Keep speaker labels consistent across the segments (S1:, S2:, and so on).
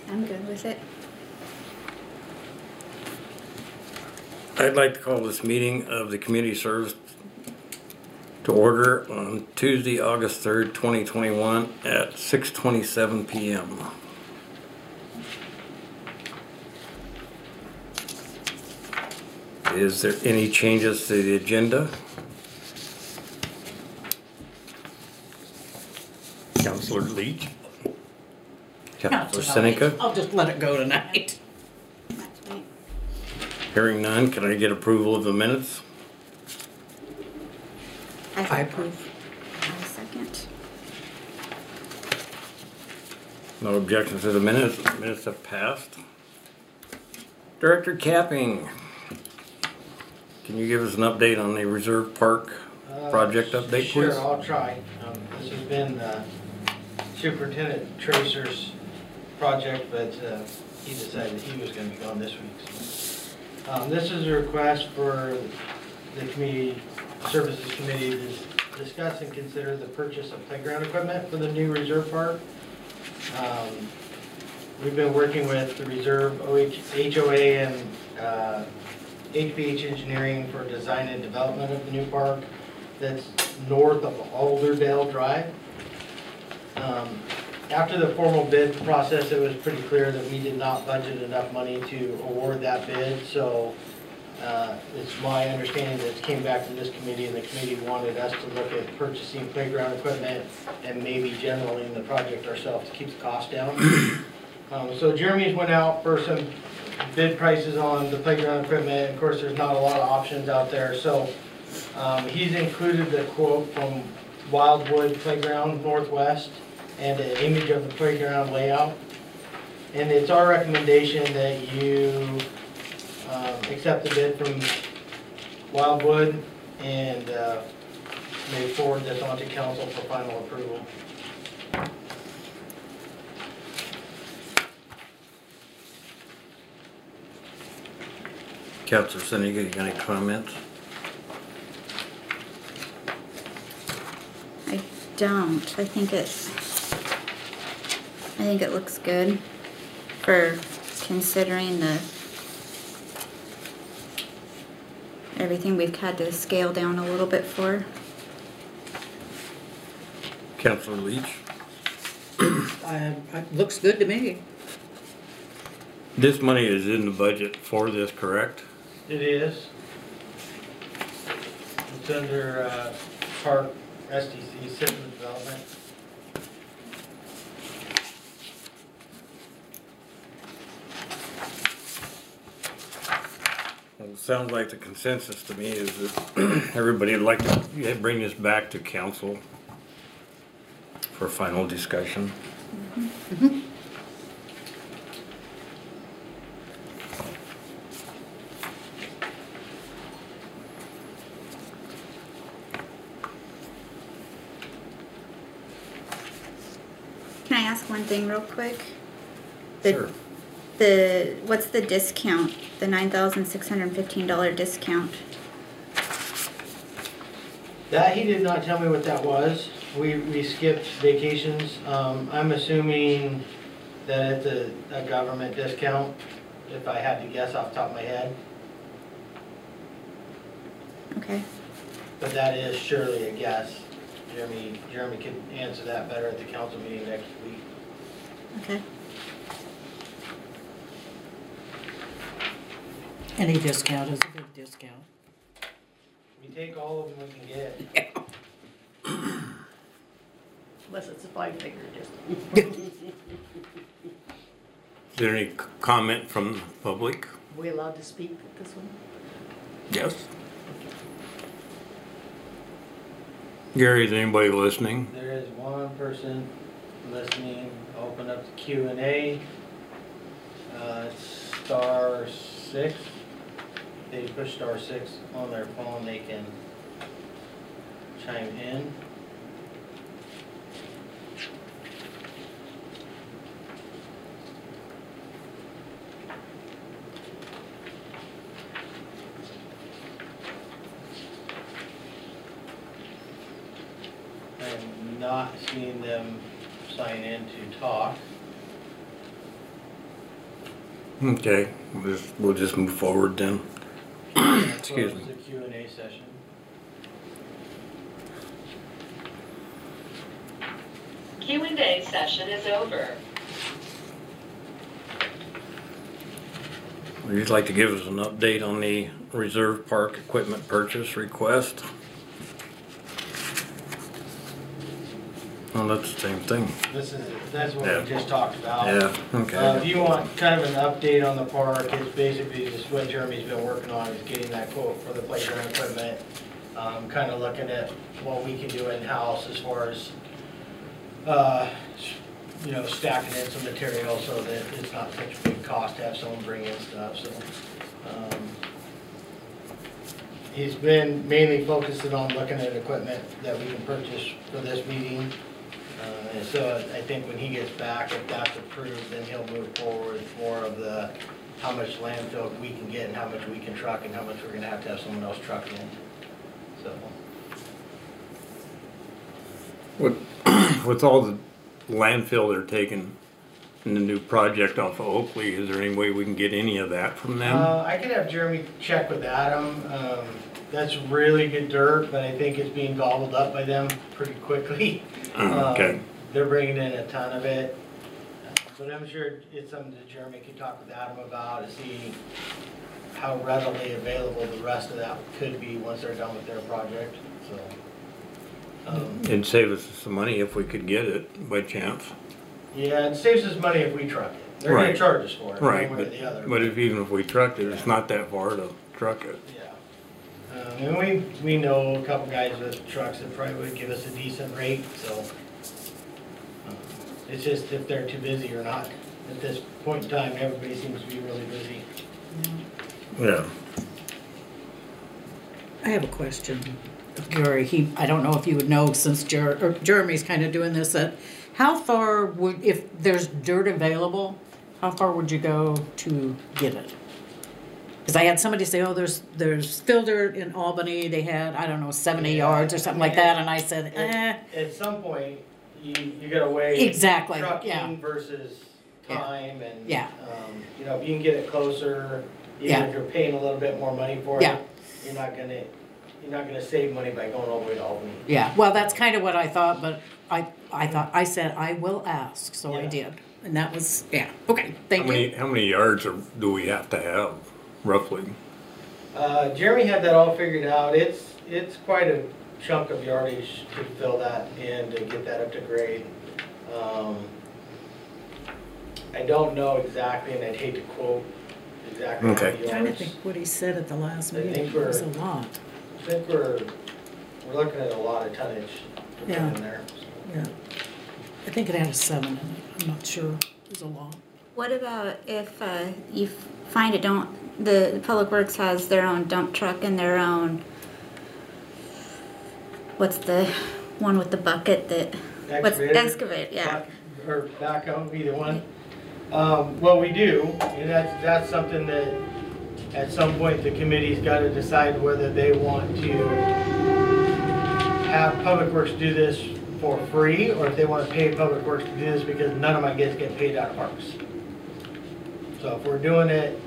S1: I'm good with it.
S2: I'd like to call this meeting of the Community Service to order on Tuesday, August 3rd, 2021 at 6:27 p.m. Is there any changes to the agenda? Councilor Leach?
S3: Not
S2: Councilor
S3: tonight.
S2: Seneca?
S3: I'll just let it go tonight.
S1: That's right.
S2: Hearing none, can I get approval of the minutes?
S3: I approve.
S1: I second.
S2: No objections to the minutes. Minutes have passed. Director Capping, can you give us an update on the Reserve Park project update, please?
S4: Sure, I'll try. This has been Superintendent Tracer's project, but he decided he was going to be gone this week. So, this is a request for the Community Services Committee to discuss and consider the purchase of playground equipment for the new Reserve Park. We've been working with the Reserve HOA and HBH Engineering for design and development of the new park that's north of Alderdale Drive. After the formal bid process, it was pretty clear that we did not budget enough money to award that bid, so it's my understanding that it came back to this committee, and the committee wanted us to look at purchasing playground equipment and maybe generaling the project ourselves to keep the cost down. So Jeremy's went out for some bid prices on the playground equipment. Of course, there's not a lot of options out there, so he's included the quote from Wildwood Playground Northwest and an image of the playground layout. And it's our recommendation that you accept the bid from Wildwood and may forward this on to council for final approval.
S2: Councilor Seneca, you got any comments?
S1: I don't. I think it looks good for considering everything we've had to scale down a little bit for.
S2: Councilor Leach?
S3: It looks good to me.
S2: This money is in the budget for this, correct?
S4: It is. It's under Park SDC, System Development.
S2: Well, it sounds like the consensus to me is that everybody would like to bring this back to council for final discussion.
S1: Can I ask one thing real quick?
S2: Sure.
S1: What's the discount? The $9,615 discount?
S4: That, he did not tell me what that was. We skipped vacations. I'm assuming that it's a government discount, if I had to guess off the top of my head.
S1: Okay.
S4: But that is surely a guess. Jeremy can answer that better at the council meeting next week.
S1: Okay.
S3: Any discount is a good discount.
S4: We take all of them we can get.
S5: Unless it's a five-figure discount.
S2: Is there any comment from the public?
S5: Are we allowed to speak at this one?
S2: Yes. Gary, is anybody listening?
S4: There is one person listening. Open up the Q&A. Star 6. They push star 6 on their phone, they can chime in. I'm not seeing them sign in to talk.
S2: Okay, we'll just move forward then. Excuse me.
S4: Close the Q&A session.
S6: Q&A session is over.
S2: Would you like to give us an update on the reserve park equipment purchase request? Oh, that's the same thing.
S4: That's what
S2: Yeah.
S4: we just talked about.
S2: Yeah, okay.
S4: If you want kind of an update on the park, it's basically just what Jeremy's been working on, is getting that quote for the playground equipment. Kind of looking at what we can do in-house as far as, you know, stacking in some material so that it's not such a big cost to have someone bring in stuff, so. He's been mainly focusing on looking at equipment that we can purchase for this meeting. And so I think when he gets back, if that's approved, then he'll move forward with more of the, how much landfill we can get and how much we can truck and how much we're gonna have someone else truck in, so.
S2: With all the landfill they're taking in the new project off of Oakley, is there any way we can get any of that from them?
S4: I can have Jeremy check with Adam. That's really good dirt, but I think it's being gobbled up by them pretty quickly.
S2: Okay.
S4: They're bringing in a ton of it. But I'm sure it's something that Jeremy could talk with Adam about to see how readily available the rest of that could be once they're done with their project, so.
S2: It'd save us some money if we could get it by chance.
S4: Yeah, it saves us money if we truck it. They're gonna
S2: Right.
S4: charge us for it,
S2: Right,
S4: one way or the other.
S2: but even if we trucked it, it's not that far to truck it.
S4: Yeah. And we know a couple guys with trucks that probably would give us a decent rate, so. It's just if they're too busy or not. At this point in time, everybody seems to be really busy.
S2: Yeah.
S3: I have a question. Gary, I don't know if you would know since Jeremy's kind of doing this, that how far would, if there's dirt available, how far would you go to get it? Because I had somebody say, oh, there's fill dirt in Albany, they had, I don't know, 70 yards or something like that, and I said,
S4: At some point, you gotta weigh.
S3: Exactly, yeah.
S4: Trucking versus
S3: Yeah.
S4: time and.
S3: Yeah.
S4: You know, if you can get it closer, even
S3: Yeah.
S4: if you're paying a little bit more money for it.
S3: Yeah.
S4: You're not gonna save money by going all the way to Albany.
S3: yeah, well, that's kind of what I thought, but I said, I will ask, so I
S4: Yeah.
S3: did. And that was, yeah, okay, thank you.
S2: How many yards do we have to have, roughly?
S4: Jeremy had that all figured out. It's quite a chunk of yardage to fill that in to get that up to grade. I don't know exactly, and I'd hate to quote exactly how
S2: Okay.
S4: many
S3: I'm trying to
S4: yards.
S3: think what he said at the last
S4: I
S3: meeting,
S4: think
S3: it was a lot,
S4: I think we're looking at a lot of tonnage to put
S3: Yeah.
S4: in there.
S3: yeah. I think it had a 7 in it, I'm not sure, it was a lot.
S1: What about if you find it the Public Works has their own dump truck and their own, what's the one with the bucket that, excavate, yeah.
S4: Or backhoe, either one. Well, we do, and that's something that at some point the committee's got to decide whether they want to have Public Works do this for free, or if they want to pay Public Works to do this because none of my guys get paid out of parks. So if we're doing it,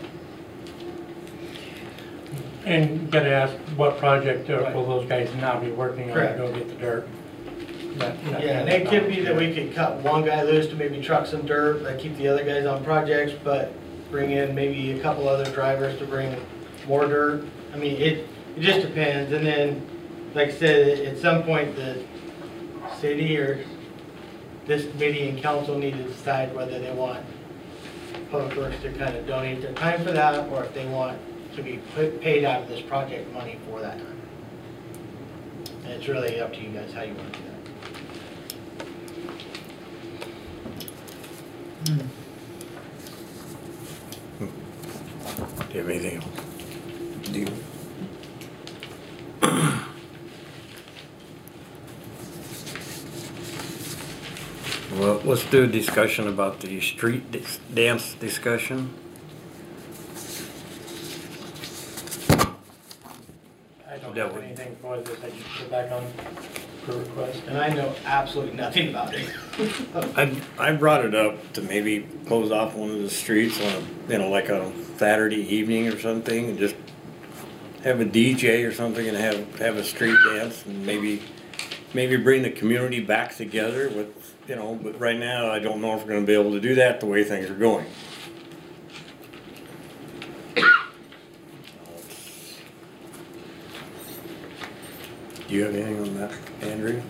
S7: And you gotta ask what project
S4: Right.
S7: will those guys now be working on to
S4: Correct.
S7: go get the dirt?
S4: yeah, and it could be that we could cut one guy loose to maybe truck some dirt, but keep the other guys on projects, but bring in maybe a couple other drivers to bring more dirt. I mean, it just depends, and then, like I said, at some point, the city or this committee and council need to decide whether they want Public Works to kind of donate their time for that, or if they want to be paid out of this project money for that time. And it's really up to you guys how you want to do that.
S2: Do you have anything else? Do you? Well, let's do a discussion about the street dance discussion.
S7: I don't
S2: That
S7: have
S2: would-
S7: anything for this, I just put it back on per request.
S4: And I know absolutely nothing about it.
S2: I brought it up to maybe close off one of the streets on a, like on a Saturday evening or something, and just have a DJ or something and have a street dance, and maybe bring the community back together with, but right now I don't know if we're gonna be able to do that the way things are going. Do you have anything on that, Andrea?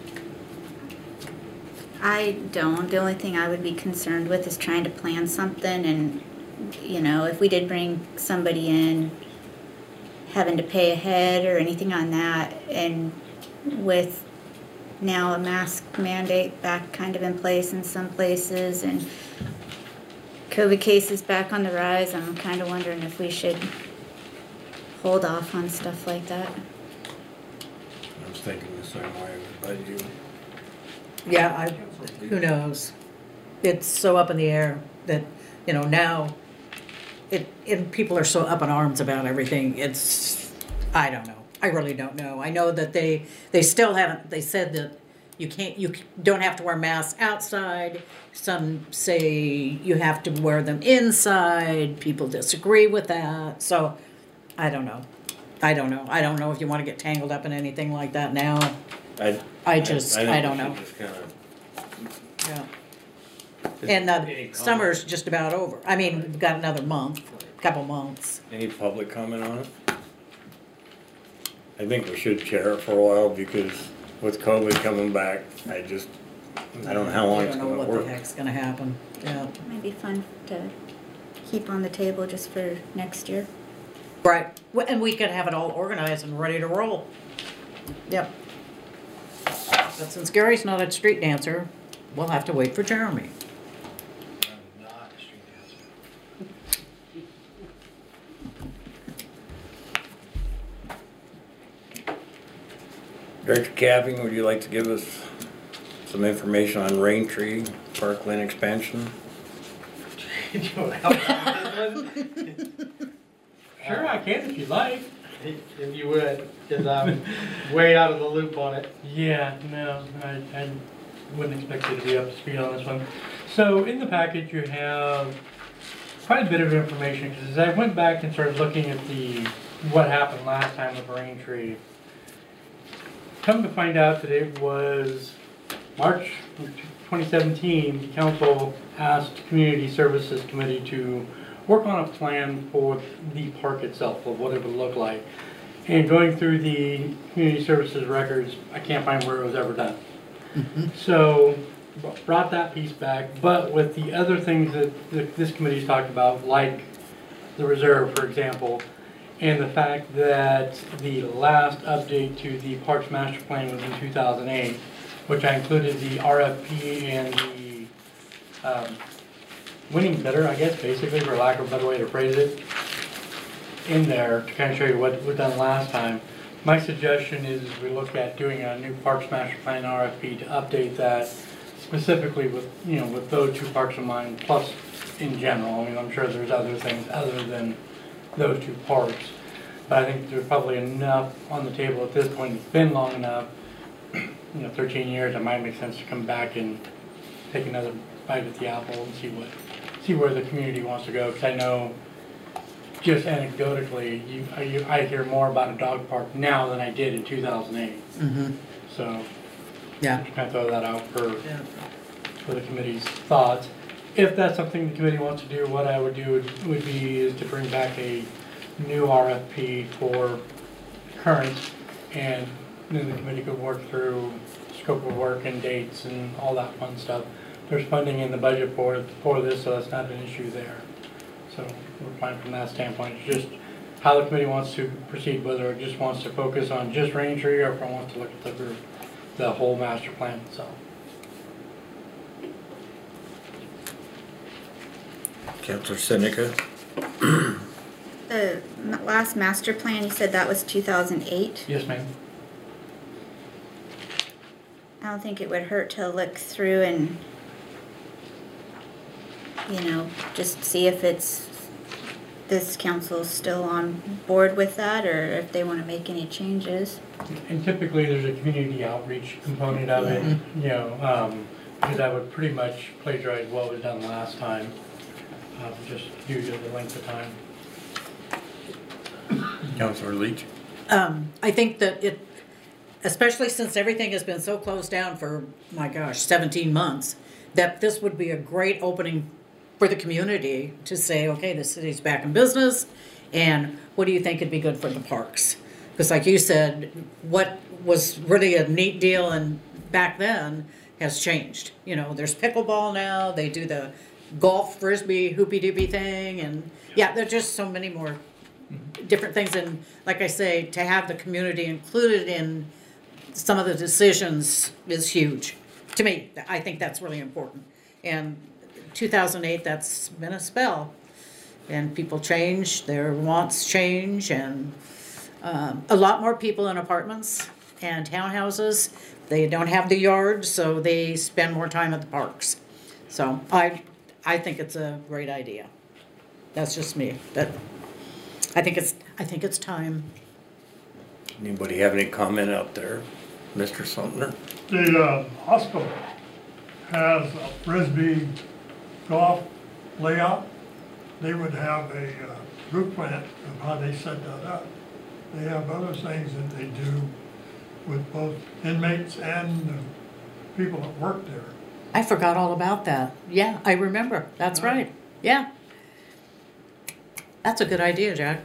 S1: I don't. The only thing I would be concerned with is trying to plan something, and if we did bring somebody in, having to pay ahead or anything on that, and with now a mask mandate back kind of in place in some places and COVID cases back on the rise, I'm kind of wondering if we should hold off on stuff like that.
S2: I was thinking the same way, but you.
S3: Yeah, who knows? It's so up in the air that, now and people are so up in arms about everything. I don't know. I really don't know. I know that they still haven't, they said that you don't have to wear masks outside. Some say you have to wear them inside. People disagree with that. So I don't know. I don't know if you want to get tangled up in anything like that now. I don't know. Yeah. And summer's just about over. I mean, we've got another couple months.
S2: Any public comment on it? I think we should chair it for a while, because with COVID coming back, I don't know how long it's gonna
S3: I don't know what
S2: work.
S3: the heck's gonna happen. Yeah.
S1: It might be fun to keep on the table just for next year.
S3: Right. And we could have it all organized and ready to roll. Yep. But since Gary's not a street dancer, we'll have to wait for Jeremy.
S4: I'm not a street dancer.
S2: Director Capping, would you like to give us some information on Rain Tree Parkland expansion?
S4: Do you want help with this one?
S7: Sure, I can if you'd like.
S4: If you would, because I'm way out of the loop on it.
S7: Yeah, no, I wouldn't expect you to be up to speed on this one. So in the package you have quite a bit of information, because as I went back and started looking at what happened last time with Rain Tree, come to find out that it was March 2017, the council asked Community Services Committee to work on a plan for the park itself, of what it would look like. And going through the Community Services records, I can't find where it was ever done. So brought that piece back, but with the other things that this committee's talked about, like the reserve, for example, and the fact that the last update to the Parks Master Plan was in 2008, which I included the RFP and the winning bidder, I guess, basically, for lack of a better way to phrase it, in there to kind of show you what was done last time. My suggestion is we look at doing a new Parks Master Plan RFP to update that specifically with, with those two parks in mind, plus in general. I mean, I'm sure there's other things other than those two parks. But I think there's probably enough on the table at this point. It's been long enough, 13 years, it might make sense to come back and take another bite at the apple and see where the community wants to go. Because I know, just anecdotally, I hear more about a dog park now than I did in 2008.
S3: Mm-hmm.
S7: So,
S3: Yeah.
S7: just kind of throw that out for the committee's thoughts. If that's something the committee wants to do, what I would do would be is to bring back a new RFP for current, and then the committee could work through scope of work and dates and all that fun stuff. There's funding in the budget for this, so that's not an issue there. So we're fine from that standpoint. It's just how the committee wants to proceed, whether it just wants to focus on just Rain Tree or if it wants to look at the whole master plan itself.
S2: Councilor Seneca?
S1: The last master plan, you said that was 2008?
S7: Yes, ma'am.
S1: I don't think it would hurt to look through and, just see if it's this council's still on board with that, or if they wanna make any changes.
S7: And typically, there's a community outreach component of it, you know, because that would pretty much plagiarize what was done last time, just due to the length of time.
S2: Councilor Leach?
S3: I think that it, especially since everything has been so closed down for, my gosh, 17 months, that this would be a great opening for the community to say, okay, the city's back in business, and what do you think would be good for the parks? Because like you said, what was really a neat deal and back then has changed. You know, there's pickleball now, they do the golf, frisbee, hoopy-doopy thing, and yeah, there's just so many more different things. And like I say, to have the community included in some of the decisions is huge. To me, I think that's really important. And 2008, that's been a spell. And people change, their wants change, and a lot more people in apartments and townhouses. They don't have the yard, so they spend more time at the parks. So I think it's a great idea. That's just me. But I think it's time.
S2: Anybody have any comment out there? Mr. Sumner?
S8: The hospital has a frisbee golf layout. They would have a blueprint of how they set that up. They have other things that they do with both inmates and people that work there.
S3: I forgot all about that. Yeah, I remember. That's right. Yeah. That's a good idea, Jack.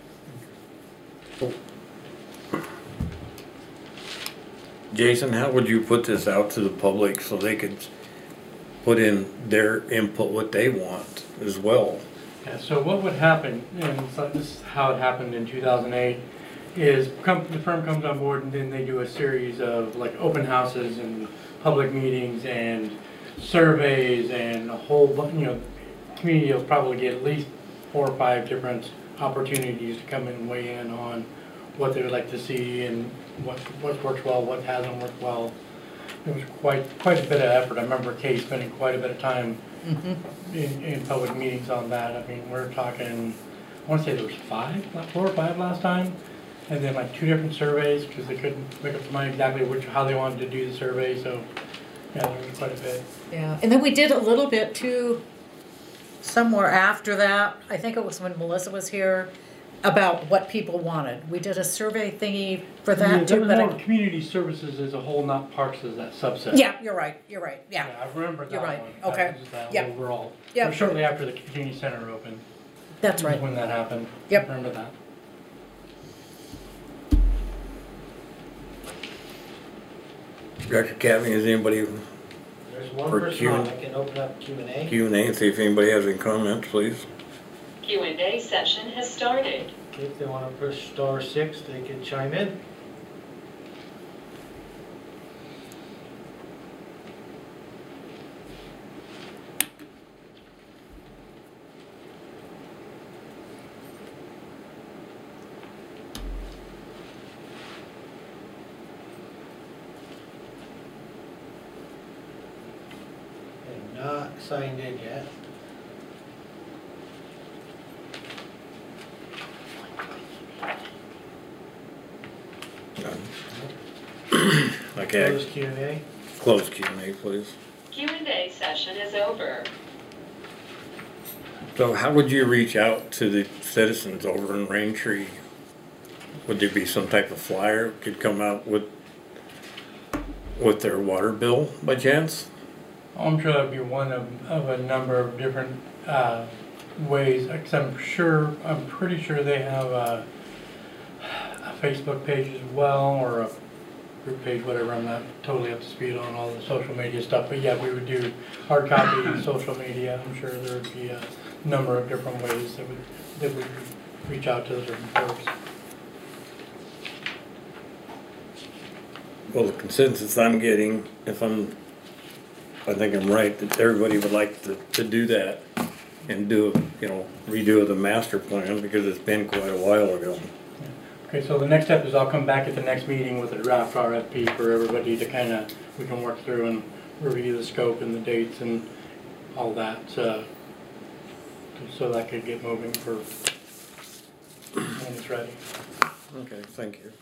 S2: Jason, how would you put this out to the public so they could put in their input, what they want as well?
S7: Yeah, so what would happen, and so this is how it happened in 2008, is the firm comes on board and then they do a series of like open houses and public meetings and surveys and a whole, you know, community will probably get at least 4 or 5 different opportunities to come in and weigh in on what they would like to see and what works well, what hasn't worked well. It was quite a bit of effort. I remember Kay spending quite a bit of time in public meetings on that. I mean, we're talking, I want to say there was 4 or 5 last time, and then like 2 different surveys because they couldn't make up their mind exactly how they wanted to do the survey. So yeah, there was quite a bit.
S3: Yeah, and then we did a little bit too, somewhere after that. I think it was when Melissa was here, about what people wanted. We did a survey thingy for that
S7: Yeah,
S3: too.
S7: there was
S3: But
S7: more community services as a whole, not parks as that subset.
S3: yeah, you're right. Yeah.
S7: Yeah, I remember that
S3: You're right.
S7: one.
S3: Okay.
S7: That was that
S3: Yep.
S7: overall.
S3: Yep.
S7: It was shortly after the community center opened.
S3: That's right.
S7: When that happened.
S3: Yep.
S7: I remember that.
S2: Director Capping, is anybody
S4: There's one
S2: For
S4: person
S2: Q-
S4: on, I can open up Q&A.
S2: Q&A and see if anybody has any comments, please?
S6: Q&A session has started.
S4: If they want to push *6, they can chime in. They're not signed in yet.
S2: Okay,
S4: Close Q&A.
S2: close Q&A, please.
S6: Q&A session is over.
S2: So how would you reach out to the citizens over in Raintree? Would there be some type of flyer could come out with their water bill by chance?
S7: I'm sure that'd be one of a number of different ways, because I'm pretty sure they have a Facebook page as well, or a group page, whatever. I'm not totally up to speed on all the social media stuff, but yeah, we would do hard copy, social media. I'm sure there would be a number of different ways that would reach out to the different folks.
S2: Well, the consensus I'm getting, I think I'm right, that everybody would like to do that and redo the master plan because it's been quite a while ago.
S7: Okay, so the next step is I'll come back at the next meeting with a draft RFP for everybody to we can work through and review the scope and the dates and all that, so that could get moving for when it's ready.
S2: Okay, thank you.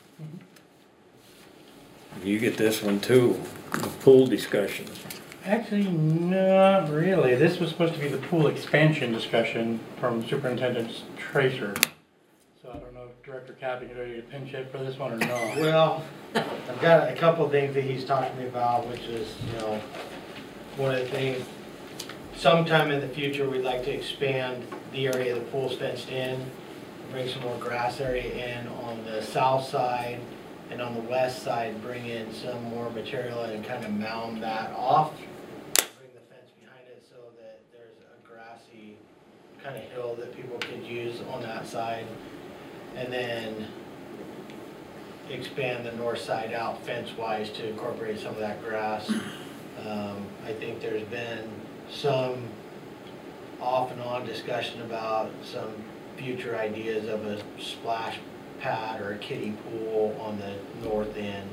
S2: You get this one too, the pool discussion.
S7: Actually, not really. This was supposed to be the pool expansion discussion from Superintendent Tracer. So I don't know if Director Capping is ready to pinch hit for this one or not.
S4: Well, I've got a couple of things that he's talking to me about, which is, one of the things, sometime in the future, we'd like to expand the area the pool's fenced in, bring some more grass area in on the south side, and on the west side, bring in some more material and kind of mound that off. Bring the fence behind it so that there's a grassy kind of hill that people could use on that side. And then expand the north side out fence-wise to incorporate some of that grass. I think there's been some off and on discussion about some future ideas of a splash pad or a kiddie pool on the north end.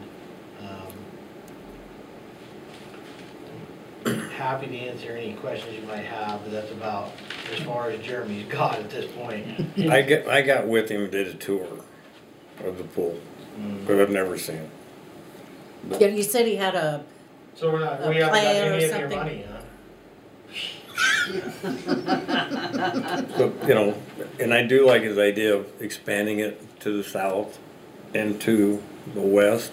S4: Happy to answer any questions you might have, but that's about as far as Jeremy's got at this point.
S2: I got with him and did a tour of the pool, but I've never seen it.
S3: Yeah, you said he had a,
S4: So we haven't got
S3: plan or
S4: any of your
S3: something?
S4: money, huh?
S2: So, and I do like his idea of expanding it to the south and to the west.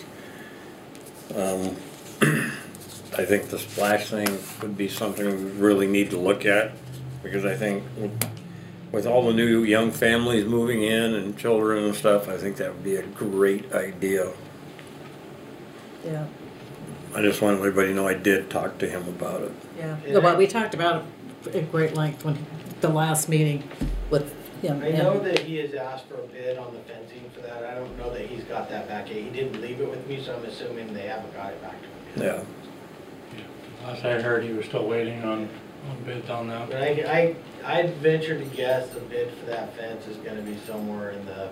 S2: I think the splash thing would be something we really need to look at, because I think with all the new young families moving in and children and stuff, I think that would be a great idea.
S3: yeah,
S2: I just want everybody to know I did talk to him about it.
S3: yeah. Well, we talked about it at great length when, the last meeting with him.
S4: I know that he has asked for a bid on the fencing for that. I don't know that he's got that back yet. He didn't leave it with me, so I'm assuming they haven't got it back to him yet.
S2: Yeah.
S7: Last I heard, he was still waiting on bids on that.
S4: But I'd venture to guess the bid for that fence is gonna be somewhere in the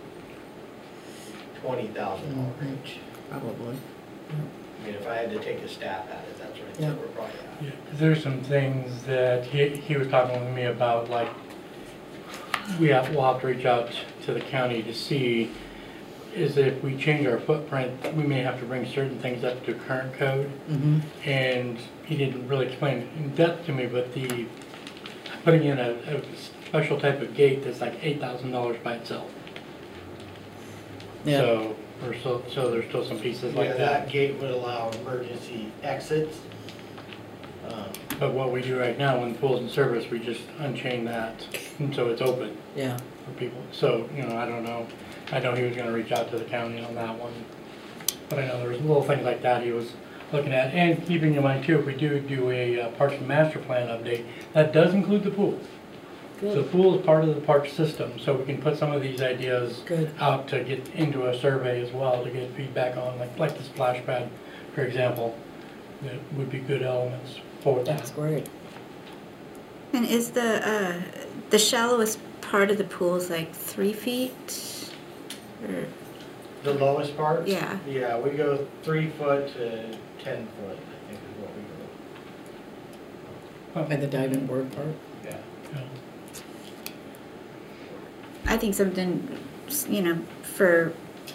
S4: $20,000 range.
S3: Probably.
S4: I mean, if I had to take a stab at it, that's right,
S3: Yeah.
S4: so we're probably at.
S7: Yeah, 'cause there's some things that he was talking with me about, like, we'll have to reach out to the county to see, is if we change our footprint, we may have to bring certain things up to current code.
S3: Mm-hmm.
S7: And he didn't really explain in depth to me, but putting in a special type of gate that's like $8,000 by itself.
S3: Yeah.
S7: So there's still some pieces like
S4: Yeah,
S7: that.
S4: that gate would allow emergency exits.
S7: But what we do right now, when the pool's in service, we just unchain that, and so it's open
S3: Yeah.
S7: for people. So, I don't know. I know he was gonna reach out to the county on that one. But I know there was little things like that he was looking at. And keeping in mind too, if we do a Parks and Master Plan update, that does include the pool. So the
S3: Good.
S7: pool is part of the park system, so we can put some of these ideas
S3: Good.
S7: out to get into a survey as well, to get feedback on, like the splash pad, for example, that would be good elements for
S3: That's
S7: that.
S3: great.
S1: And is the shallowest part of the pool is like 3 feet? Or,
S4: The lowest part?
S1: yeah.
S4: Yeah, we go 3 foot to 10 foot, I think is what we go.
S3: By the diving board part.
S4: Yeah.
S7: Yeah.
S1: I think something, for,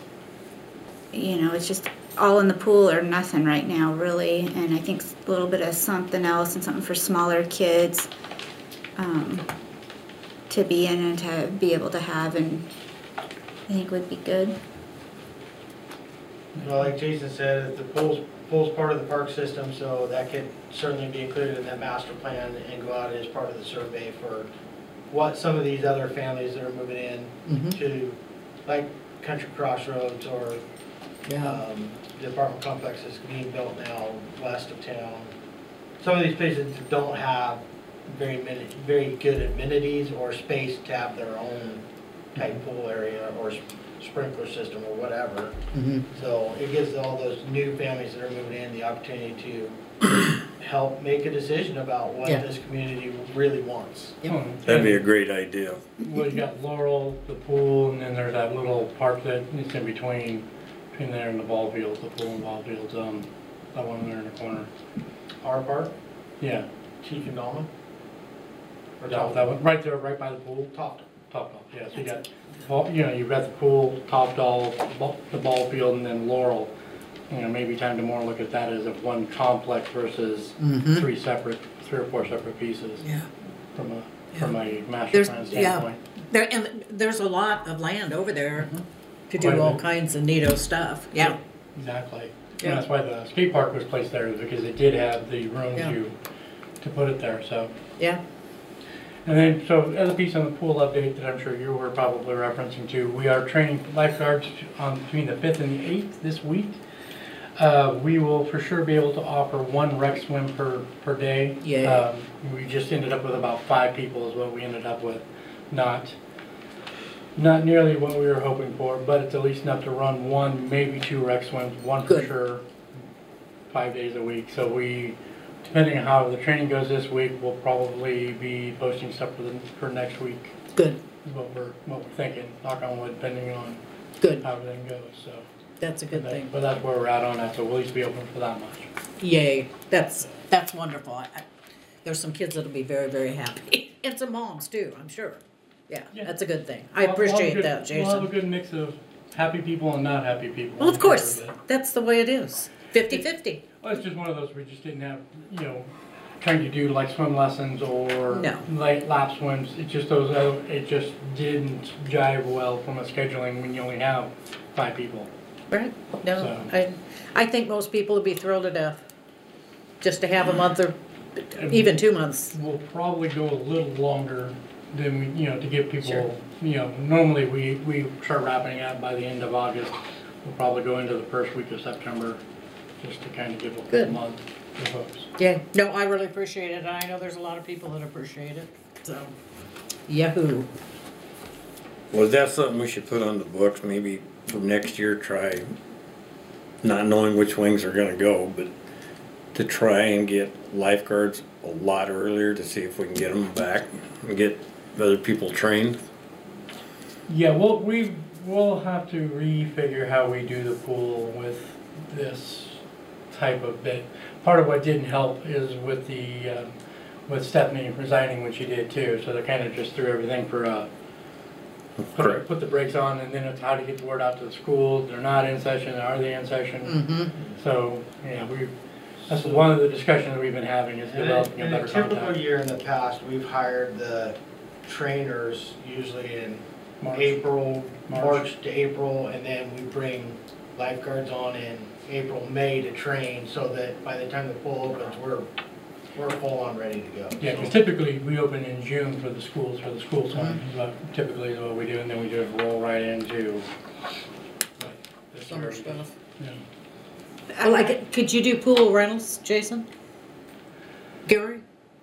S1: it's just all in the pool or nothing right now, really. And I think a little bit of something else and something for smaller kids to be in and to be able to have, and I think would be good.
S4: Well, like Jason said, the pool's part of the park system, so that could certainly be included in that master plan and go out as part of the survey for what some of these other families that are moving in
S3: Mm-hmm.
S4: to, like Country Crossroads or
S3: Yeah.
S4: the apartment complex that's being built now west of town. Some of these places don't have very good amenities or space to have their own type pool area or sprinkler system or whatever.
S3: Mm-hmm.
S4: So it gives all those new families that are moving in the opportunity to help make a decision about what
S3: Yeah.
S4: this community really wants.
S3: Yep.
S2: That'd be a great idea.
S7: Well, you got Laurel, the pool, and then there's that little park that is in between there and the ball fields, the pool and ball fields, that one there in the corner.
S4: Our park,
S7: Yeah,
S4: Chief and Dalman? Or
S7: that one, right there, right by the pool.
S4: Tofton.
S7: Top Golf, yeah, so you got, you know, you've got the pool, Top Golf, the ball field, and then Laurel. You know, maybe time to more look at that as a one complex versus three or four separate pieces.
S3: Yeah.
S7: From a master
S3: There's,
S7: plan
S3: yeah,
S7: standpoint.
S3: and there's a lot of land over there to
S7: Quite
S3: do
S7: a
S3: all
S7: bit.
S3: kinds of neato stuff. Yeah.
S7: Exactly.
S3: Yeah.
S7: And that's why the skate park was placed there, because it did have the room
S3: Yeah.
S7: to put it there, so.
S3: Yeah.
S7: And then, so as a piece on the pool update that I'm sure you were probably referencing to, we are training lifeguards on between the 5th and the 8th this week. We will for sure be able to offer one rec swim per day.
S3: Yay.
S7: We just ended up with about 5 people is what we ended up with. Not nearly what we were hoping for, but it's at least enough to run one, maybe 2 rec swims, one for
S3: Good.
S7: sure, 5 days a week. So we, depending on how the training goes this week, we'll probably be posting stuff for next week.
S3: Good.
S7: Is what we're thinking, knock on wood, depending on
S3: Good.
S7: how everything goes, so.
S3: That's a good thing.
S7: But that's where we're at on that, so we'll at least be open for that much.
S3: Yay. That's wonderful. There's some kids that'll be very, very happy. And some moms too, I'm sure. Yeah,
S7: Yeah.
S3: that's a good thing. I
S7: We'll have a
S3: appreciate
S7: good-
S3: that,
S7: We'll have a
S3: Jason.
S7: good mix of happy people and not happy people.
S3: Well, of course,
S7: Well,
S3: that's the way it is. 50-50.
S7: it's just one of those, we just didn't have, you know, trying to do like swim lessons or
S3: No.
S7: like lap swims. It just it just didn't jive well from a scheduling when you only have 5 people.
S3: Right? No,
S7: So-
S3: I think most people would be thrilled to death just to have a month or even 2 months.
S7: We'll probably go a little longer than we, you know, to give people,
S3: Sure.
S7: you know, normally we start wrapping up by the end of August. We'll probably go into the first week of September, just to kind of give a full
S3: Good.
S7: month to folks.
S3: Yeah, no, I really appreciate it. I know there's a lot of people that appreciate it, so. Yahoo.
S2: Was that something we should put on the books, maybe for next year, try, not knowing which wings are gonna go, but to try and get lifeguards a lot earlier to see if we can get them back and get other people trained?
S7: Yeah, we'll have to refigure how we do the pool with this type of bit. Part of what didn't help is with the, with Stephanie resigning when she did too, so they kind of just threw everything for
S2: Correct.
S7: put the brakes on, and then it's how to get the word out to the schools. They're not in session, are they in session?
S3: Mm-hmm.
S7: So, yeah, that's one of the discussions that we've been having is developing a
S4: In
S7: better
S4: a typical
S7: contact.
S4: year in the past, we've hired the trainers usually in
S7: March.
S4: April,
S7: March.
S4: March to April, and then we bring lifeguards on in April, May to train, so that by the time the pool opens, we're full on ready to go.
S7: Yeah, because typically we open in June for the schools swim, but typically is what we do, and then we just roll right into this
S3: Summer
S7: year.
S3: stuff.
S7: Yeah.
S3: I like it. Could you do pool rentals, Jason? Gary?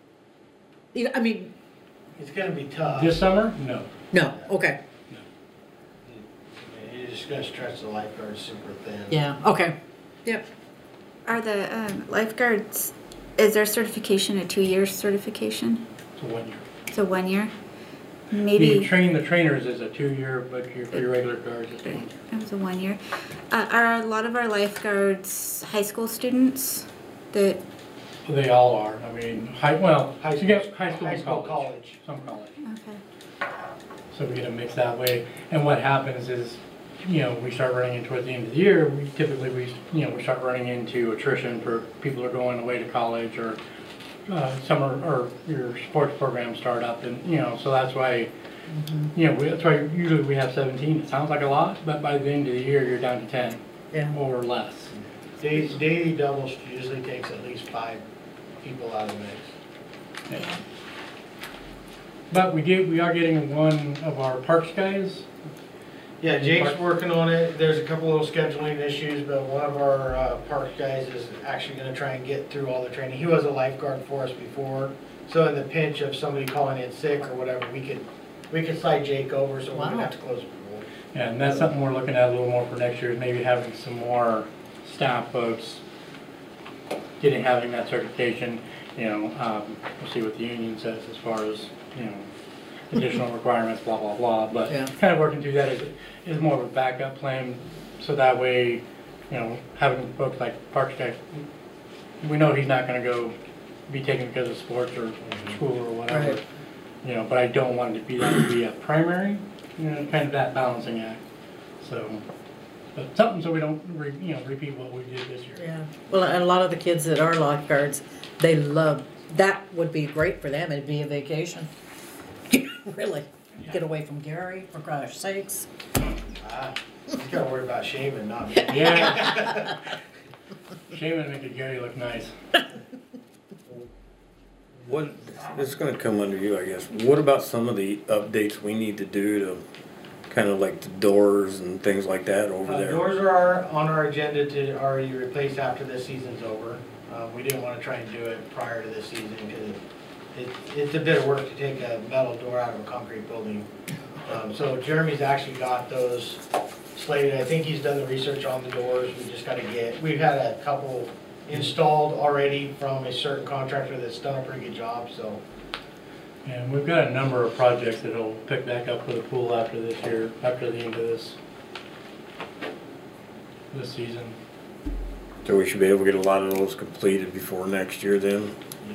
S3: I mean,
S4: It's gonna be tough.
S7: This summer? No.
S3: no, okay.
S4: You're just gonna stretch the lifeguards super thin.
S3: Yeah, okay. Yep.
S1: Are the lifeguards, is their certification a 2-year certification?
S7: It's a 1 year.
S1: So 1 year?
S7: You
S1: Maybe,
S7: train the trainers is a 2-year, but for your regular guards, it's 1 year.
S1: it was a 1 year. Are a lot of our lifeguards high school students that,
S7: They all are. I mean,
S4: High
S7: you get
S4: school-
S7: high school
S4: high
S7: and
S4: school,
S7: college.
S4: college.
S7: Some college.
S1: okay.
S7: So we get a mix that way. And what happens is, you know, we start running into towards the end of the year, we typically, we start running into attrition for people who are going away to college or summer, or your sports programs start up, and, you know, so that's why, you know, that's why usually we have 17. It sounds like a lot, but by the end of the year, you're down to 10
S3: Yeah.
S7: or less.
S4: Daily doubles usually takes at least 5 people out of the mix.
S7: Yeah. But we are getting one of our parks guys.
S4: Yeah, Jake's working on it. There's a couple little scheduling issues, but one of our park guys is actually gonna try and get through all the training. He was a lifeguard for us before, so in the pinch of somebody calling in sick or whatever, we could slide Jake over, so we wouldn't
S3: Wow.
S4: have to close the pool.
S7: Yeah, and that's something we're looking at a little more for next year, is maybe having some more staff folks having that certification. You know, we'll see what the union says as far as, you know, additional requirements, blah, blah, blah. But
S3: Yeah.
S7: kind of working through that is more of a backup plan, so that way, you know, having folks like Parks guy, we know he's not gonna go be taken because of sports or school or whatever.
S3: Right.
S7: you know, but I don't want it to be that to be a primary, you know, kind of that balancing act. So, but something so we don't, repeat what we did this year.
S3: Yeah, well, and a lot of the kids that are lifeguards, they love, that would be great for them, it'd be a vacation. Really, get away from Gary, for gosh sakes.
S4: You gotta worry about shaving, not me.
S7: Yeah. Shame and make Gary look nice.
S2: What, it's gonna come under you, I guess. What about some of the updates we need to do to kind of like the doors and things like that over there?
S4: Doors are on our agenda to already replace after this season's over. We didn't want to try and do it prior to this season because it's a bit of work to take a metal door out of a concrete building. So Jeremy's actually got those slated. I think he's done the research on the doors. We just got to we've had a couple installed already from a certain contractor that's done a pretty good job, so.
S7: And we've got a number of projects that'll pick back up for the pool after this year, after the end of this season.
S2: So we should be able to get a lot of those completed before next year then?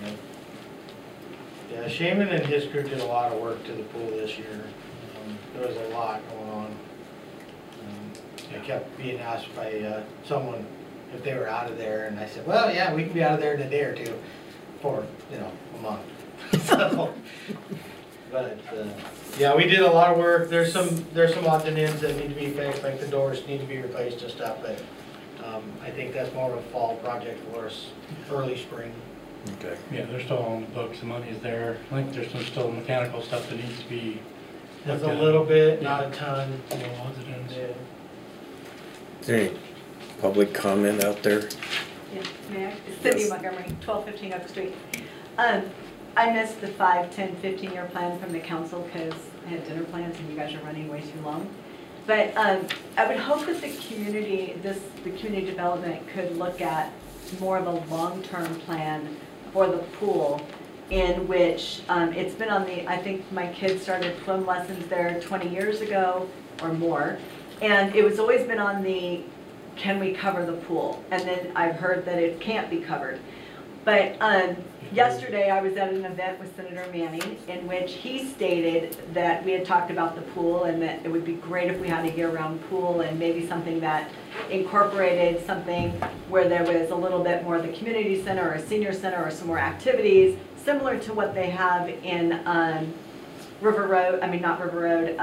S4: Yeah, Shaman and his crew did a lot of work to the pool this year. There was a lot going on. I kept being asked by someone if they were out of there, and I said, well, yeah, we can be out of there in a day or two for, a month. So, but yeah, we did a lot of work. There's some odds and ends that need to be fixed, like the doors need to be replaced and stuff, but I think that's more of a fall project for us, early spring.
S2: Okay.
S7: Yeah, they're still on the books, the money's there. I think there's some still mechanical stuff that needs to be.
S4: There's a
S7: looked at.
S4: little bit,
S7: Yeah.
S4: not a ton.
S7: Odds and ends.
S4: Yeah.
S2: Is there any public comment out there?
S5: Yeah, may I? Cindy
S2: Yes.
S5: Montgomery, 1215 Oak Street. I missed the 5, 10, 15-year plan from the council because I had dinner plans and you guys are running way too long. But I would hope that the community development could look at more of a long-term plan for the pool in which it's been on I think my kids started swim lessons there 20 years ago or more. And it was always been on can we cover the pool? And then I've heard that it can't be covered. But yesterday I was at an event with Senator Manning in which he stated that we had talked about the pool and that it would be great if we had a year-round pool and maybe something that incorporated something where there was a little bit more of the community center or a senior center or some more activities similar to what they have in River Road, not River Road,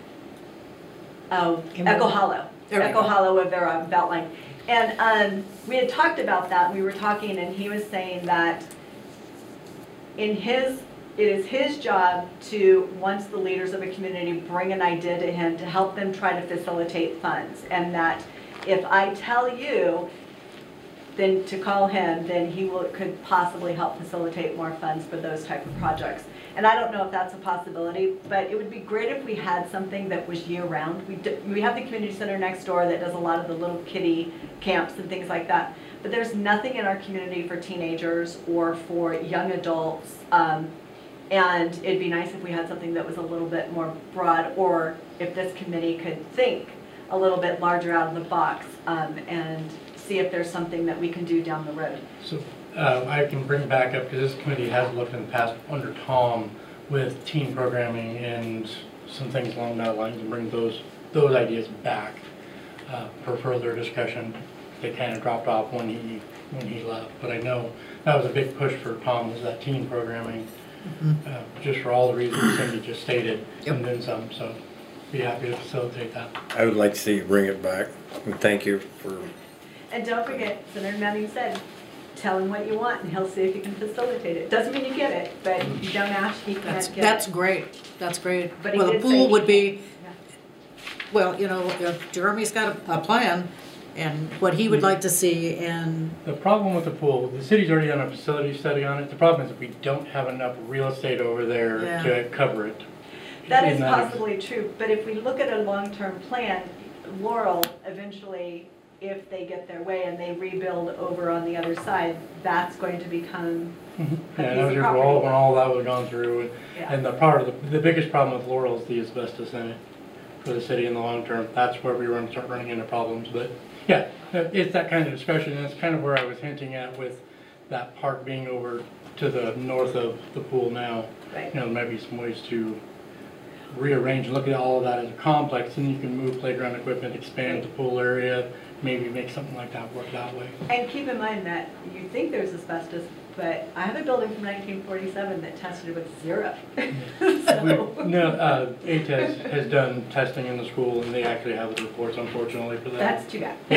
S5: Echo Hollow. Echo Hollow with their belt line. And we had talked about that, and we were talking, and he was saying that it is his job to, once the leaders of a community bring an idea to him, to help them try to facilitate funds. And that if I tell you, then to call him, then he could possibly help facilitate more funds for those type of projects. And I don't know if that's a possibility, but it would be great if we had something that was year-round. We have the community center next door that does a lot of the little kiddie camps and things like that. But there's nothing in our community for teenagers or for young adults. And it'd be nice if we had something that was a little bit more broad, or if this committee could think a little bit larger out of the box and see if there's something that we can do down the road.
S7: So I can bring it back up because this committee has looked in the past under Tom with teen programming and some things along that line and bring those ideas back for further discussion. They kind of dropped off when he left, but I know that was a big push for Tom, was that teen programming, just for all the reasons Cindy just stated, and then some. So be happy to facilitate that.
S2: I would like to see you bring it back, and thank you for.
S5: And don't forget, Senator Manning said, tell him what you want and he'll see if he can facilitate it. Doesn't mean you get it, but if you don't ask, you can't get it.
S3: That's great, that's great.
S5: But he
S3: Well, the
S5: did
S3: pool
S5: say-
S3: would be,
S5: Yeah.
S3: well, Jeremy's got a plan and what he would like to see, and
S7: The problem with the pool, the city's already done a facility study on it. The problem is that we don't have enough real estate over there
S3: Yeah.
S7: to cover it.
S5: That
S7: In
S5: is possibly true, but if we look at a long-term plan, Laurel eventually, if they get their way and they rebuild over on the other side, that's going to become a
S7: Yeah,
S5: piece
S7: that was
S5: of
S7: your
S5: property.
S7: wall when all that was gone through.
S5: Yeah.
S7: And the biggest problem with Laurel is the asbestos in it for the city in the long term. That's where we start running into problems. But yeah, it's that kind of discussion, and it's kind of where I was hinting at with that park being over to the north of the pool now.
S5: Right.
S7: there might be some ways to rearrange and look at all of that as a complex, and you can move playground equipment, expand the pool area, maybe make something like that work that way.
S5: And keep in mind that you think there's asbestos, but I have a building from 1947 that tested with 0. So,
S7: ATES has done testing in the school, and they actually have the reports, unfortunately, for that.
S5: that's too bad.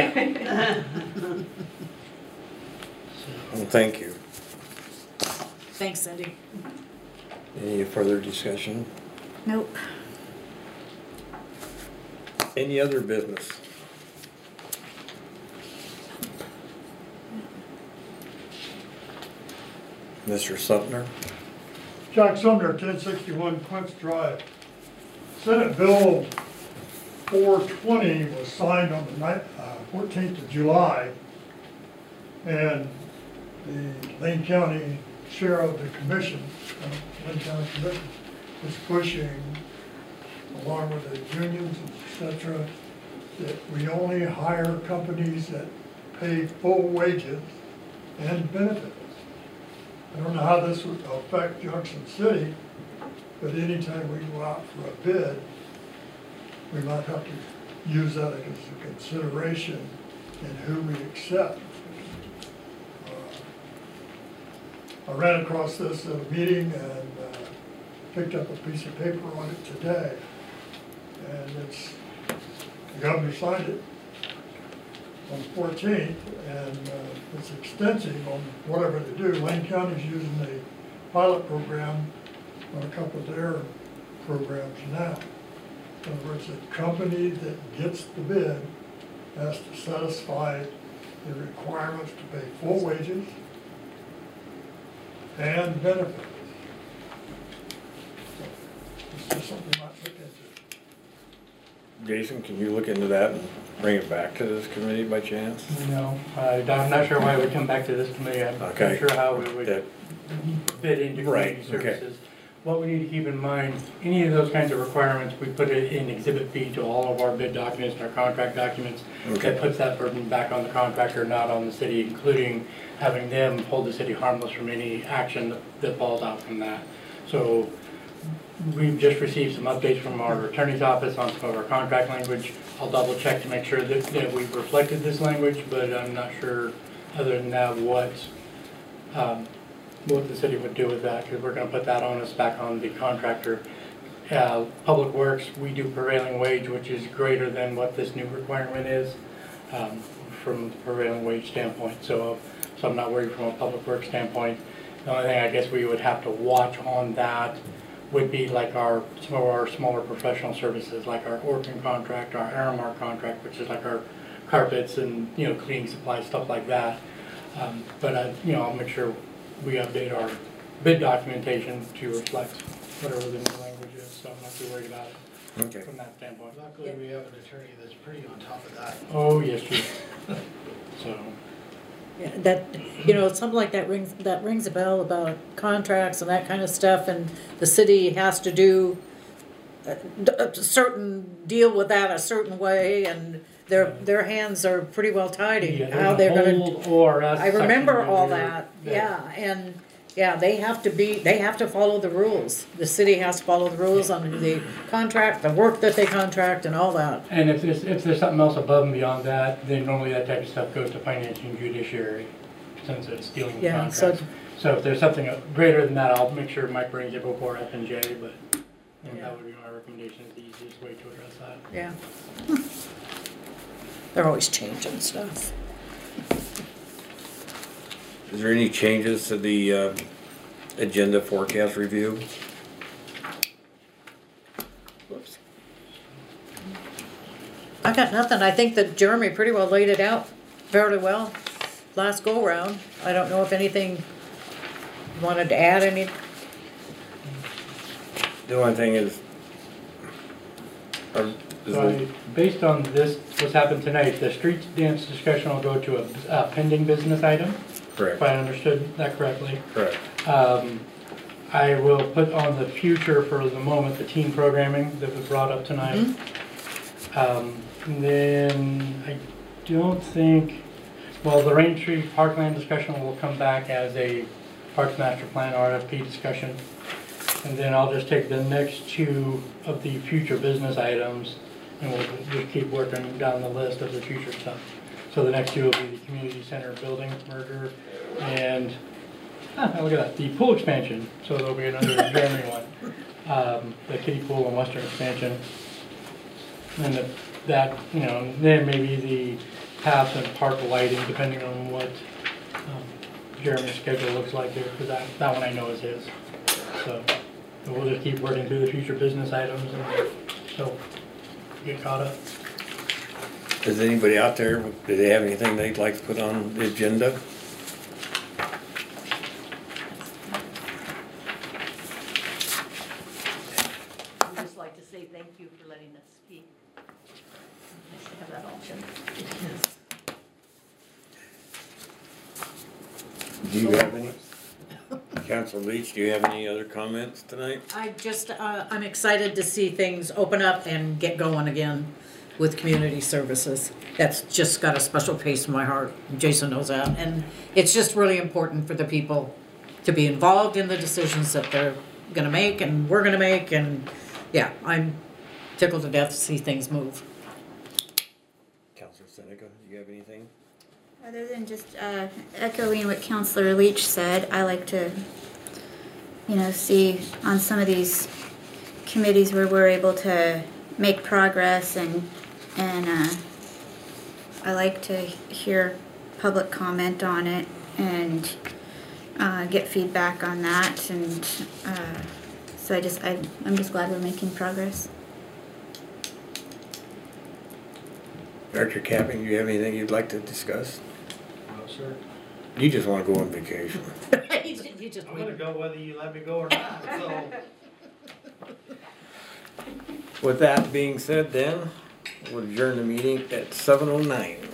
S2: Well, thank you.
S3: Thanks, Cindy.
S2: Any further discussion?
S1: Nope.
S2: Any other business? Mr. Sumner?
S8: Jack Sumner, 1061 Quince Drive. Senate Bill 420 was signed on the 14th of July, and the Lane County Chair of the Commission, Lane County Commission, is pushing, along with the unions, etc., that we only hire companies that pay full wages and benefits. I don't know how this would affect Junction City, but anytime we go out for a bid, we might have to use that as a consideration in who we accept. I ran across this at a meeting and picked up a piece of paper on it today. And the governor signed it on the 14th, and it's extensive on whatever they do. Lane County's using a pilot program on a couple of their programs now. In other words, the company that gets the bid has to satisfy the requirements to pay full wages and benefits. So, it's just something you might look into.
S2: Jason, can you look into that and bring it back to this committee by chance?
S7: No, I'm not sure why it would come back to this committee. I'm not
S2: Okay.
S7: sure how we would
S2: That-
S7: fit into
S2: Right,
S7: community
S2: okay.
S7: services. What we need to keep in mind, any of those kinds of requirements, we put it in Exhibit B to all of our bid documents and our contract documents.
S2: Okay.
S7: That puts that burden back on the contractor, not on the city, including having them hold the city harmless from any action that falls out from that. So we've just received some updates from our attorney's office on some of our contract language. I'll double check to make sure that we've reflected this language, but I'm not sure, other than that, what the city would do with that, because we're gonna put that on us, back on the contractor. Public Works, we do prevailing wage, which is greater than what this new requirement is, from the prevailing wage standpoint. So I'm not worried from a Public Works standpoint. The only thing I guess we would have to watch on that would be like some of our smaller professional services, like our Orkin contract, our Aramark contract, which is like our carpets and, cleaning supplies, stuff like that. But I'll make sure we update our bid documentation to reflect whatever the new language is, so I'm not too worried about it
S2: Okay.
S7: from that standpoint.
S4: Luckily, we have an attorney that's pretty on top of that.
S7: Oh, yes, Chief. So,
S3: Yeah, that, something like that rings a bell about contracts and that kind of stuff, and the city has to do a certain deal with that a certain way, and their hands are pretty well tied in how they're gonna.
S7: hold ORS
S3: I remember
S7: section
S3: all
S7: under
S3: that, and they have to follow the rules. The city has to follow the rules on the contract, the work that they contract, and all that.
S7: And if there's something else above and beyond that, then normally that type of stuff goes to finance and judiciary, since it's dealing with
S3: Yeah,
S7: contracts. So if there's something greater than that, I'll make sure Mike brings it before F&J, but that would be my recommendation, is the easiest way to address that.
S3: Yeah. They're always changing stuff.
S2: Is there any changes to the agenda forecast review?
S3: Whoops. I got nothing. I think that Jeremy pretty well laid it out fairly well last go round. I don't know if anything you wanted to add any.
S2: The only thing is
S7: Based on this, what's happened tonight, the street dance discussion will go to a pending business item,
S2: correct.
S7: if I understood that correctly.
S2: Correct.
S7: I will put on the future for the moment the teen programming that was brought up tonight. And then I don't think, the Rain Street Parkland discussion will come back as a Parks Master Plan RFP discussion. And then I'll just take the next two of the future business items and we'll just keep working down the list of the future stuff. So the next two will be the community center building merger and, look at that, the pool expansion. So there'll be another Jeremy one. The kiddie pool and western expansion. And that, you know, then maybe the paths and park lighting, depending on what Jeremy's schedule looks like here, because that one I know is his. So we'll just keep working through the future business items and so get caught up.
S2: Is anybody out there, do they have anything they'd like to put on the agenda?
S3: I'd just like to say thank you for letting us speak. Nice to have that option.
S2: Do you have any? Council Leach, do you have any other comments tonight?
S3: I'm excited to see things open up and get going again with community services. That's just got a special place in my heart. Jason knows that. And it's just really important for the people to be involved in the decisions that they're gonna make and we're gonna make. And yeah, I'm tickled to death to see things move.
S2: Councilor Seneca, do you have anything?
S1: Other than just echoing what Councilor Leach said, I like to, see on some of these committees where we're able to make progress and I like to hear public comment on it and get feedback on that and so I'm just glad we're making progress.
S2: Director Capping, do you have anything you'd like to discuss?
S4: No, sir.
S2: You just want to go on vacation.
S3: You just
S4: I'm gonna go whether you let me go or not, so.
S2: With that being said then, we'll adjourn the meeting at 7:09.